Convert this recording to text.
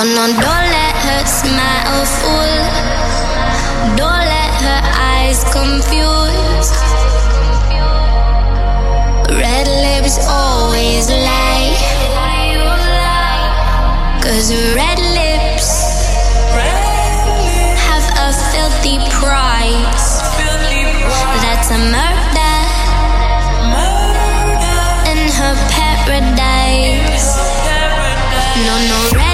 no, don't let her smile fool. Don't let her eyes confuse. Red lips always lie. 'Cause red lips have a filthy price. That's a murder in her paradise. No, no, red